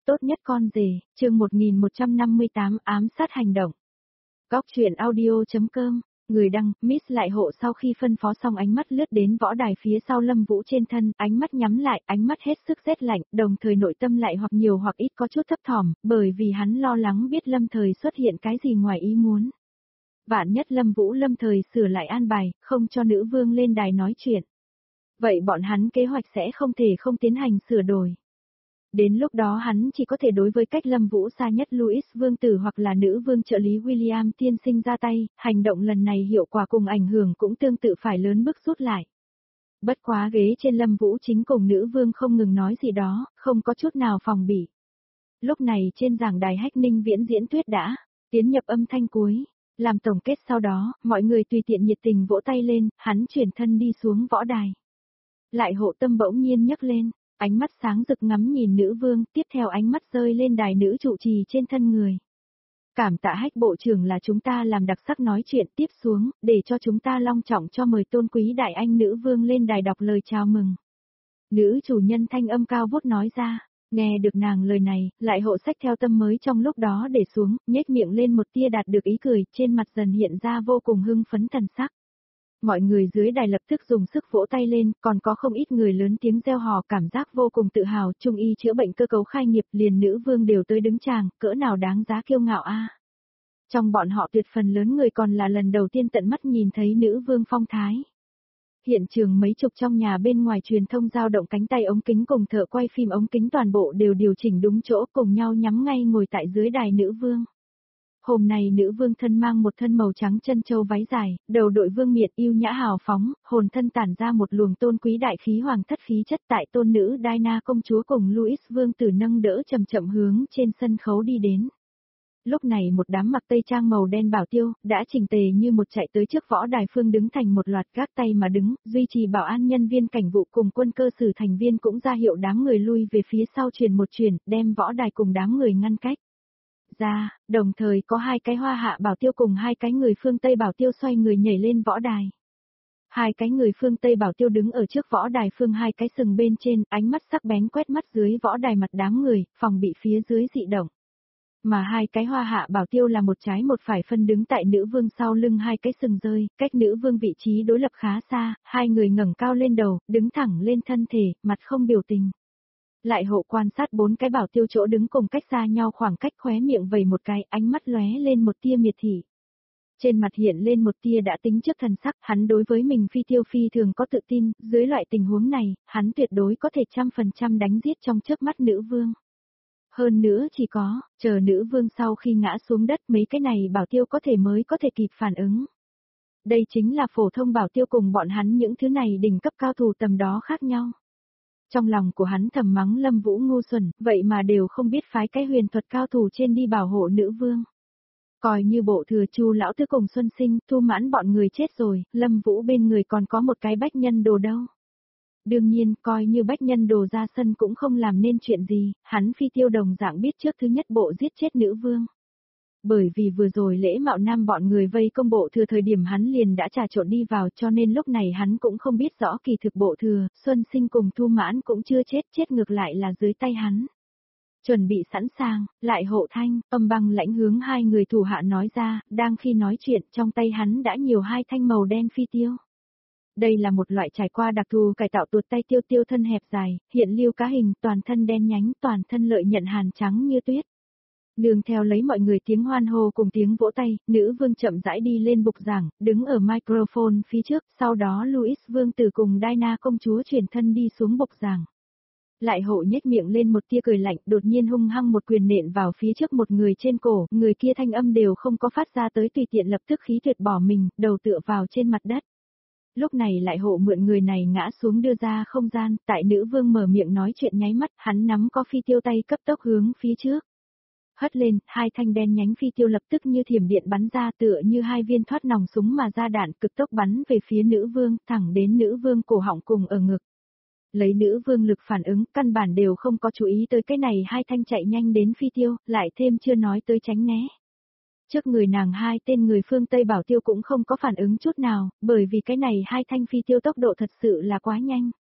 tốt nhất con rể, chương 1158 ám sát hành động. Góc truyện audio.com, người đăng, Miss Lại Hộ sau khi phân phó xong ánh mắt lướt đến võ đài phía sau Lâm Vũ trên thân, ánh mắt nhắm lại, ánh mắt hết sức rét lạnh, đồng thời nội tâm lại hoặc nhiều hoặc ít có chút thấp thỏm, bởi vì hắn lo lắng biết Lâm Thời xuất hiện cái gì ngoài ý muốn. Vạn nhất Lâm Vũ Lâm Thời sửa lại an bài, không cho nữ vương lên đài nói chuyện. Vậy bọn hắn kế hoạch sẽ không thể không tiến hành sửa đổi. Đến lúc đó hắn chỉ có thể đối với cách Lâm Vũ xa nhất Louis vương tử hoặc là nữ vương trợ lý William tiên sinh ra tay, hành động lần này hiệu quả cùng ảnh hưởng cũng tương tự phải lớn bước rút lại. Bất quá ghế trên Lâm Vũ chính cùng nữ vương không ngừng nói gì đó, không có chút nào phòng bị. Lúc này trên giảng đài Hách Ninh Viễn diễn thuyết đã tiến nhập âm thanh cuối, làm tổng kết sau đó, mọi người tùy tiện nhiệt tình vỗ tay lên, hắn chuyển thân đi xuống võ đài. Lại Hộ tâm bỗng nhiên nhấc lên. Ánh mắt sáng rực ngắm nhìn nữ vương, tiếp theo ánh mắt rơi lên đài nữ trụ trì trên thân người. Cảm tạ Hách bộ trưởng là chúng ta làm đặc sắc nói chuyện tiếp xuống, để cho chúng ta long trọng cho mời tôn quý đại anh nữ vương lên đài đọc lời chào mừng. Nữ chủ nhân thanh âm cao vút nói ra, nghe được nàng lời này, Lại Hộ xách theo tâm mới trong lúc đó để xuống, nhếch miệng lên một tia đạt được ý cười, trên mặt dần hiện ra vô cùng hưng phấn thần sắc. Mọi người dưới đài lập tức dùng sức vỗ tay lên, còn có không ít người lớn tiếng reo hò cảm giác vô cùng tự hào, trung y chữa bệnh cơ cấu khai nghiệp liền nữ vương đều tới đứng chàng, cỡ nào đáng giá kiêu ngạo a. Trong bọn họ tuyệt phần lớn người còn là lần đầu tiên tận mắt nhìn thấy nữ vương phong thái. Hiện trường mấy chục trong nhà bên ngoài truyền thông dao động cánh tay ống kính cùng thợ quay phim ống kính toàn bộ đều điều chỉnh đúng chỗ cùng nhau nhắm ngay ngồi tại dưới đài nữ vương. Hôm nay nữ vương thân mang một thân màu trắng chân châu váy dài, đầu đội vương miện yêu nhã hào phóng, hồn thân tản ra một luồng tôn quý đại khí hoàng thất khí chất tại tôn nữ Diana công chúa cùng Louis vương tử nâng đỡ chậm chậm hướng trên sân khấu đi đến. Lúc này một đám mặc tây trang màu đen bảo tiêu, đã chỉnh tề như một chạy tới trước võ đài phương đứng thành một loạt gác tay mà đứng, duy trì bảo an nhân viên cảnh vụ cùng quân cơ sử thành viên cũng ra hiệu đám người lui về phía sau truyền một truyền, đem võ đài cùng đám người ngăn cách. Ra, đồng thời có hai cái Hoa Hạ bảo tiêu cùng hai cái người phương Tây bảo tiêu xoay người nhảy lên võ đài. Hai cái người phương Tây bảo tiêu đứng ở trước võ đài phương hai cái sừng bên trên, ánh mắt sắc bén quét mắt dưới võ đài mặt đám người, phòng bị phía dưới dị động. Mà hai cái Hoa Hạ bảo tiêu là một trái một phải phân đứng tại nữ vương sau lưng hai cái sừng rơi, cách nữ vương vị trí đối lập khá xa, hai người ngẩng cao lên đầu, đứng thẳng lên thân thể, mặt không biểu tình. Lại Hộ quan sát bốn cái bảo tiêu chỗ đứng cùng cách xa nhau khoảng cách khóe miệng vẩy một cái, ánh mắt lóe lên một tia miệt thị. Trên mặt hiện lên một tia đã tính trước thần sắc, hắn đối với mình phi thường có tự tin, dưới loại tình huống này, hắn tuyệt đối có thể 100% đánh giết trong chớp mắt nữ vương. Hơn nữa chỉ có, chờ nữ vương sau khi ngã xuống đất mấy cái này bảo tiêu mới có thể kịp phản ứng. Đây chính là phổ thông bảo tiêu cùng bọn hắn những thứ này đỉnh cấp cao thủ tầm đó khác nhau. Trong lòng của hắn thầm mắng Lâm Vũ ngu xuẩn, vậy mà đều không biết phái cái huyền thuật cao thủ trên đi bảo hộ nữ vương. Coi như bộ thừa Chu lão tứ cùng Xuân Sinh, Thu Mãn bọn người chết rồi, Lâm Vũ bên người còn có một cái bách nhân đồ đâu. Đương nhiên, coi như bách nhân đồ ra sân cũng không làm nên chuyện gì, hắn Phi Tiêu đồng dạng biết trước thứ nhất bộ giết chết nữ vương. Bởi vì vừa rồi Lễ Mạo Nam bọn người vây công bộ thừa thời điểm hắn liền đã trà trộn đi vào cho nên lúc này hắn cũng không biết rõ kỳ thực bộ thừa, Xuân Sinh cùng Thu Mãn cũng chưa chết ngược lại là dưới tay hắn. Chuẩn bị sẵn sàng, Lại Hộ thanh, âm băng lãnh hướng hai người thủ hạ nói ra, đang khi nói chuyện trong tay hắn đã nhiều hai thanh màu đen phi tiêu. Đây là một loại trải qua đặc thù cải tạo tuột tay tiêu thân hẹp dài, hiện lưu cá hình, toàn thân đen nhánh, toàn thân lợi nhận hàn trắng như tuyết. Nương theo lấy mọi người tiếng hoan hô cùng tiếng vỗ tay, nữ vương chậm rãi đi lên bục giảng, đứng ở microphone phía trước, sau đó Louis vương tử cùng Diana công chúa chuyển thân đi xuống bục giảng. Lại Hộ nhếch miệng lên một tia cười lạnh, đột nhiên hung hăng một quyền nện vào phía trước một người trên cổ, người kia thanh âm đều không có phát ra tới tùy tiện lập tức khí tuyệt bỏ mình, đầu tựa vào trên mặt đất. Lúc này Lại Hộ mượn người này ngã xuống đưa ra không gian, tại nữ vương mở miệng nói chuyện nháy mắt, hắn nắm có phi tiêu tay cấp tốc hướng phía trước. Hất lên, hai thanh đen nhánh phi tiêu lập tức như thiểm điện bắn ra tựa như hai viên thoát nòng súng mà ra đạn cực tốc bắn về phía nữ vương, thẳng đến nữ vương cổ họng cùng ở ngực. Lấy nữ vương lực phản ứng, căn bản đều không có chú ý tới cái này hai thanh chạy nhanh đến phi tiêu, lại thêm chưa nói tới tránh né. Trước người nàng hai tên người phương Tây bảo tiêu cũng không có phản ứng chút nào, bởi vì cái này hai thanh phi tiêu tốc độ thật sự là quá nhanh.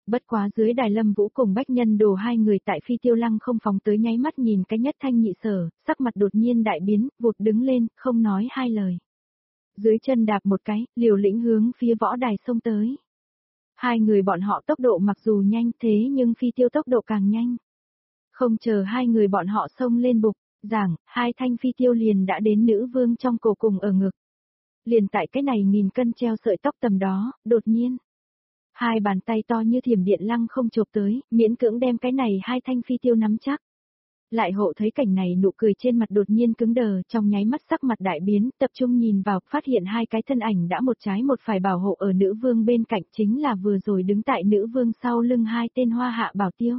Bất quá dưới đài Lâm Vũ cùng Bách Nhân Đồ hai người tại Phi Tiêu Lăng không phòng tới nháy mắt nhìn cái Nhất Thanh Nhị Sở, sắc mặt đột nhiên đại biến, vụt đứng lên, không nói hai lời. Dưới chân đạp một cái, liều lĩnh hướng phía võ đài xông tới. Hai người bọn họ tốc độ mặc dù nhanh thế nhưng Phi Tiêu tốc độ càng nhanh. Không chờ hai người bọn họ xông lên bục, giảng, hai thanh Phi Tiêu liền đã đến nữ vương trong cổ cùng ở ngực. Liền tại cái này nghìn cân treo sợi tóc tầm đó, đột nhiên. Hai bàn tay to như thiểm điện lăng không chộp tới, miễn cưỡng đem cái này hai thanh Phi Tiêu nắm chắc. Lại hộ thấy cảnh này nụ cười trên mặt đột nhiên cứng đờ, trong nháy mắt sắc mặt đại biến, tập trung nhìn vào, phát hiện hai cái thân ảnh đã một trái một phải bảo hộ ở nữ vương bên cạnh, chính là vừa rồi đứng tại nữ vương sau lưng hai tên Hoa Hạ Bảo Tiêu.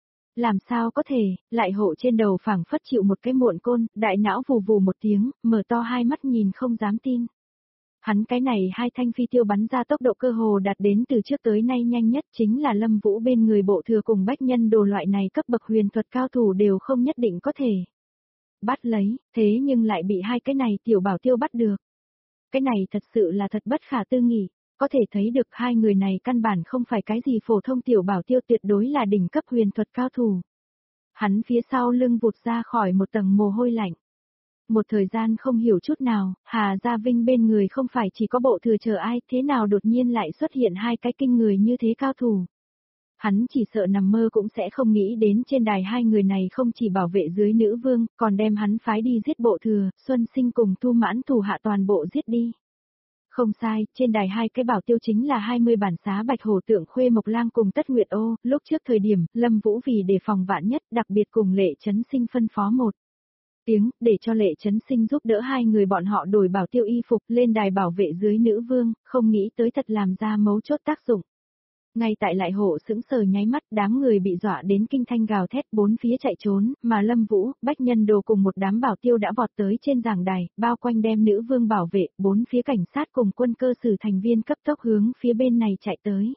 Làm sao có thể, lại hộ trên đầu phảng phất chịu một cái muộn côn, đại não vù vù một tiếng, mở to hai mắt nhìn không dám tin. Hắn cái này hai thanh Phi Tiêu bắn ra tốc độ cơ hồ đạt đến từ trước tới nay nhanh nhất, chính là Lâm Vũ bên người Bộ Thừa cùng Bách Nhân Đồ loại này cấp bậc huyền thuật cao thủ đều không nhất định có thể bắt lấy, thế nhưng lại bị hai cái này tiểu Bảo Tiêu bắt được. Cái này thật sự là thật bất khả tư nghị, có thể thấy được hai người này căn bản không phải cái gì phổ thông tiểu Bảo Tiêu, tuyệt đối là đỉnh cấp huyền thuật cao thủ. Hắn phía sau lưng vụt ra khỏi một tầng mồ hôi lạnh. Một thời gian không hiểu chút nào, Hà Gia Vinh bên người không phải chỉ có Bộ Thừa chờ ai, thế nào đột nhiên lại xuất hiện hai cái kinh người như thế cao thủ. Hắn chỉ sợ nằm mơ cũng sẽ không nghĩ đến trên đài hai người này không chỉ bảo vệ dưới nữ vương, còn đem hắn phái đi giết Bộ Thừa, Xuân Sinh cùng Thu Mãn thủ hạ toàn bộ giết đi. Không sai, trên đài hai cái Bảo Tiêu chính là 20 bản xá Bạch Hổ Tượng Khuê Mộc Lang cùng Tất Nguyệt Ô, lúc trước thời điểm, Lâm Vũ vì đề phòng vạn nhất, đặc biệt cùng Lệ Chấn Sinh phân phó một tiếng, để cho Lệ Chấn Sinh giúp đỡ hai người bọn họ đổi Bảo Tiêu y phục lên đài bảo vệ dưới nữ vương, không nghĩ tới thật làm ra mấu chốt tác dụng. Ngay tại lại hộ sững sờ nháy mắt, đám người bị dọa đến kinh thanh gào thét bốn phía chạy trốn, mà Lâm Vũ, Bách Nhân Đồ cùng một đám Bảo Tiêu đã vọt tới trên giảng đài, bao quanh đem nữ vương bảo vệ, bốn phía cảnh sát cùng quân cơ sử thành viên cấp tốc hướng phía bên này chạy tới.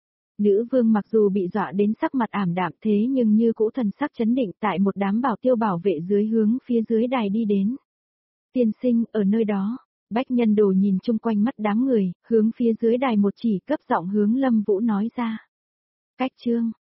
Nữ vương mặc dù bị dọa đến sắc mặt ảm đạm thế nhưng như cũ thần sắc chấn định tại một đám Bảo Tiêu bảo vệ dưới hướng phía dưới đài đi đến. Tiên sinh, ở nơi đó. Bách Nhân Đồ nhìn chung quanh mắt đám người, hướng phía dưới đài một chỉ cấp giọng hướng Lâm Vũ nói ra. Cách chương,